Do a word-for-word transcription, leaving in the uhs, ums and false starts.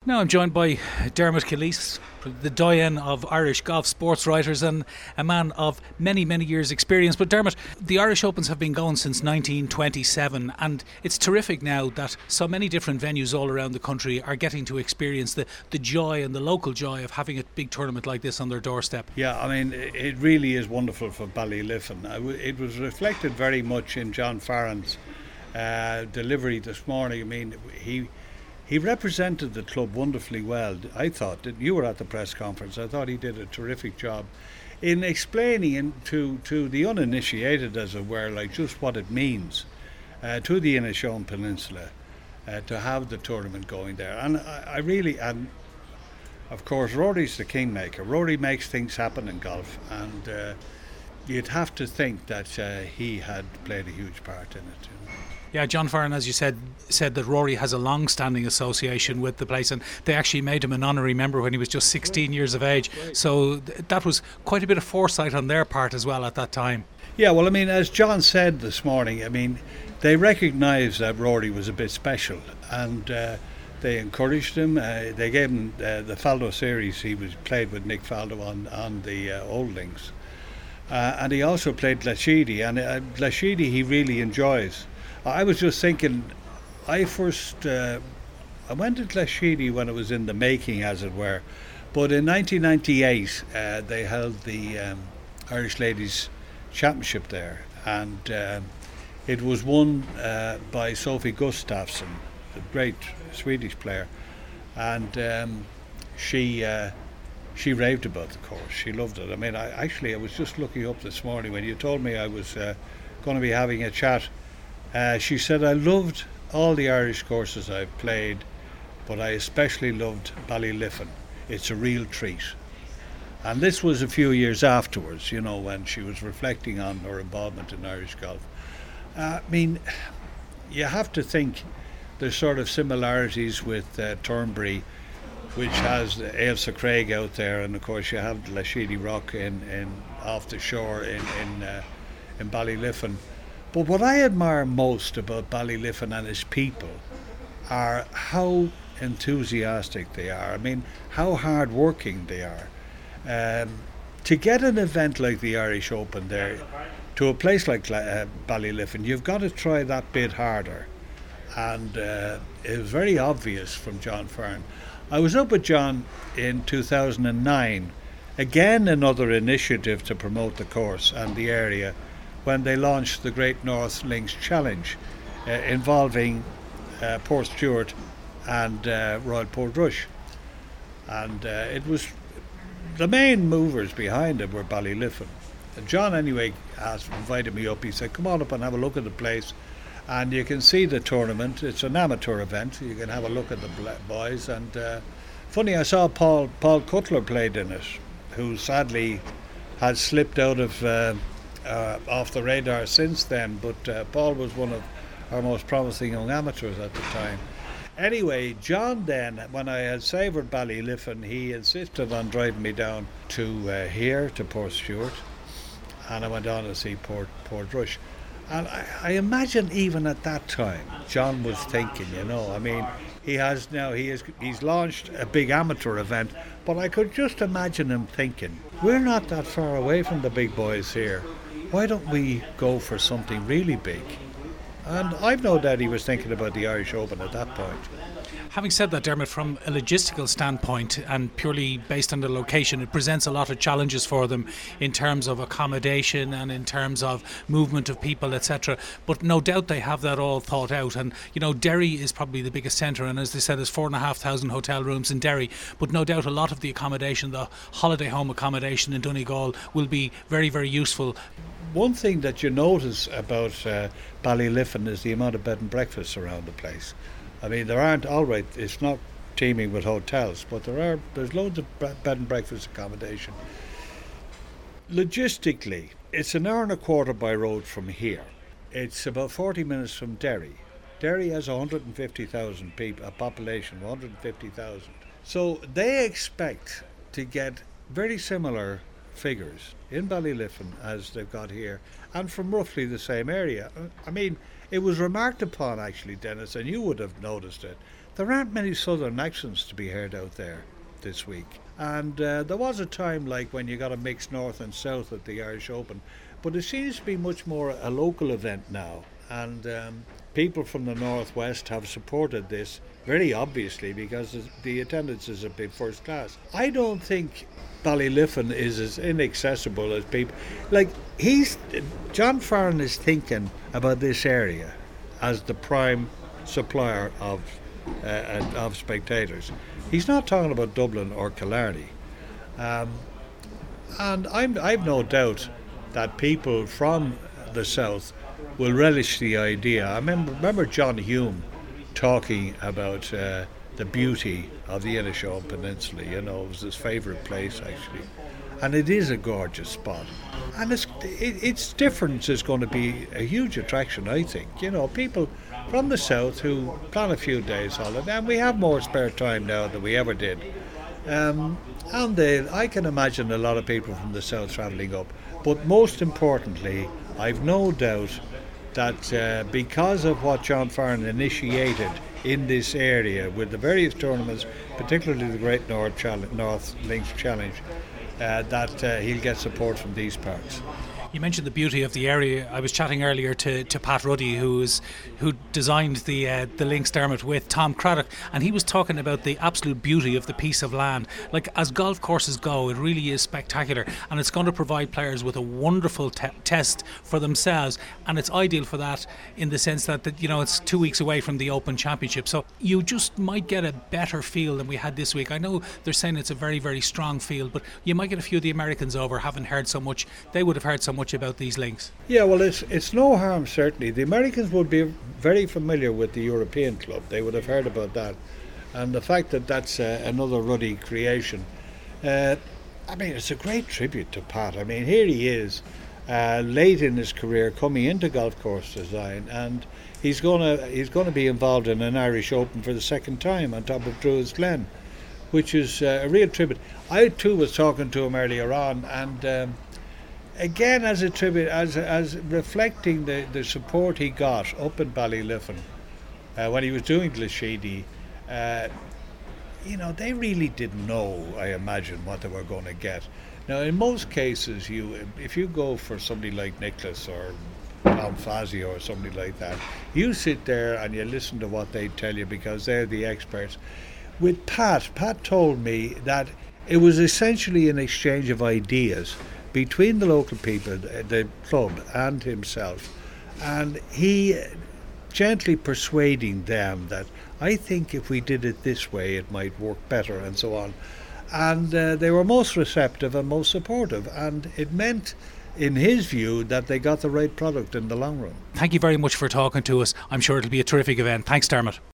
Now I'm joined by Dermot Kelis, the doyen of Irish golf sports writers and a man of many, many years' experience. But Dermot, the Irish Opens have been going since nineteen twenty-seven, and it's terrific now that so many different venues all around the country are getting to experience the, the joy and the local joy of having a big tournament like this on their doorstep. Yeah, I mean, it really is wonderful for Ballyliffin. It was reflected very much in John Farren's uh, delivery this morning. I mean, he... He represented the club wonderfully well, I thought. You were at the press conference. I thought he did a terrific job in explaining to, to the uninitiated, as it were, like just what it means uh, to the Inishowen Peninsula uh, to have the tournament going there. And I, I really, and of course, Rory's the kingmaker. Rory makes things happen in golf, and uh, you'd have to think that uh, he had played a huge part in it. You know. Yeah, John Farren, as you said, said that Rory has a long-standing association with the place, and they actually made him an honorary member when he was just sixteen years of age. So th- that was quite a bit of foresight on their part as well at that time. Yeah, well, I mean, as John said this morning, I mean, they recognised that Rory was a bit special, and uh, they encouraged him. Uh, they gave him uh, the Faldo series. He was played with Nick Faldo on on the uh, Old Links, uh, and he also played Glashidi, and uh, Glashidi he really enjoys. I was just thinking, I first, uh, I went to Glashidi when it was in the making, as it were, but in nineteen ninety-eight uh, they held the um, Irish Ladies Championship there, and uh, it was won uh, by Sophie Gustafsson, the great Swedish player, and um, she uh, she raved about the course. She loved it. I mean, I actually I was just looking up this morning when you told me I was uh, going to be having a chat. Uh, she said, I loved all the Irish courses I've played, but I especially loved Ballyliffin. It's a real treat. And this was a few years afterwards, you know, when she was reflecting on her involvement in Irish golf. Uh, I mean, you have to think there's sort of similarities with uh, Turnberry, which has Ailsa Craig out there, and of course you have Glashidi Rock in, in off the shore in, in, uh, in Ballyliffin. But what I admire most about Ballyliffin and its people are how enthusiastic they are. I mean, how hard working they are. Um, to get an event like the Irish Open there to a place like uh, Ballyliffin, you've got to try that bit harder. And uh, it was very obvious from John Farren. I was up with John in two thousand nine, again another initiative to promote the course and the area, when they launched the Great North Links Challenge uh, involving uh, Portstewart and uh, Royal Portrush. And uh, it was, the main movers behind it were Ballyliffin. And John anyway asked, invited me up. He said, come on up and have a look at the place. And you can see the tournament. It's an amateur event. You can have a look at the boys. And uh, funny, I saw Paul, Paul Cutler played in it, who sadly had slipped out of uh, Uh, off the radar since then, but uh, Paul was one of our most promising young amateurs at the time. Anyway, John then, when I had savoured Ballyliffin, he insisted on driving me down to uh, here, to Portstewart, and I went on to see Port Portrush. And I, I imagine even at that time, John was thinking, you know, I mean, he has now, he is, he's launched a big amateur event, but I could just imagine him thinking, we're not that far away from the big boys here. Why don't we go for something really big? And I've no doubt he was thinking about the Irish Open at that point. Having said that, Dermot, from a logistical standpoint and purely based on the location, it presents a lot of challenges for them in terms of accommodation and in terms of movement of people, et cetera. But no doubt they have that all thought out. And, you know, Derry is probably the biggest centre, and as they said, there's four and a half thousand hotel rooms in Derry. But no doubt a lot of the accommodation, the holiday home accommodation in Donegal, will be very, very useful. One thing that you notice about uh, Ballyliffin is the amount of bed and breakfasts around the place. I mean, there aren't, all right, it's not teeming with hotels, but there are, there's loads of bed and breakfast accommodation. Logistically, it's an hour and a quarter by road from here. It's about forty minutes from Derry. Derry has one hundred fifty thousand people, a population of one hundred fifty thousand. So they expect to get very similar figures in Ballyliffin as they've got here, and from roughly the same area. I mean, it was remarked upon actually, Dennis, and you would have noticed it, there aren't many southern accents to be heard out there this week. And uh, there was a time like when you got a mix north and south at the Irish Open, but it seems to be much more a local event now. And um, people from the northwest have supported this very obviously because the attendance is a bit first class. I don't think Ballyliffin is as inaccessible as people. Like he's John Farren is thinking about this area as the prime supplier of uh, of spectators. He's not talking about Dublin or Killarney, um, and I'm I've no doubt that people from the south will relish the idea. I remember, remember John Hume talking about uh, the beauty of the Inishowen Peninsula. You know, it was his favourite place actually, and it is a gorgeous spot. And it's it, its difference is going to be a huge attraction, I think. You know, people from the south who plan a few days holiday, and we have more spare time now than we ever did. Um, and they, I can imagine a lot of people from the south travelling up. But most importantly, I've no doubt that uh, because of what John Farren initiated in this area with the various tournaments, particularly the Great North, Challenge, North Links Challenge, uh, that uh, he'll get support from these parts. You mentioned the beauty of the area. I was chatting earlier to, to Pat Ruddy, who is who designed the uh, the links, Dermot, with Tom Craddock, and he was talking about the absolute beauty of the piece of land. Like, as golf courses go, it really is spectacular, and it's going to provide players with a wonderful te- test for themselves, and it's ideal for that in the sense that, that you know it's two weeks away from the Open Championship, so you just might get a better feel than we had this week. I know they're saying it's a very very strong field, but you might get a few of the Americans over, haven't heard so much. They would have heard so much about these links. Yeah, well, it's it's no harm, certainly. The Americans would be very familiar with the European Club. They would have heard about that. And the fact that that's uh, another Ruddy creation, uh, I mean, it's a great tribute to Pat. I mean, here he is, uh, late in his career, coming into golf course design, and he's gonna he's gonna be involved in an Irish Open for the second time on top of Druids Glen, which is uh, a real tribute. I too was talking to him earlier on, and um, again, as a tribute, as as reflecting the, the support he got up in Ballyliffin uh, when he was doing Glashidi, uh, you know, they really didn't know, I imagine, what they were going to get. Now, in most cases, you if you go for somebody like Nicholas or Tom Fazio or somebody like that, you sit there and you listen to what they tell you because they're the experts. With Pat, Pat told me that it was essentially an exchange of ideas between the local people, the club, and himself, and he gently persuading them that I think if we did it this way it might work better, and so on. And uh, they were most receptive and most supportive, and it meant, in his view, that they got the right product in the long run. Thank you very much for talking to us. I'm sure it'll be a terrific event. Thanks, Dermot.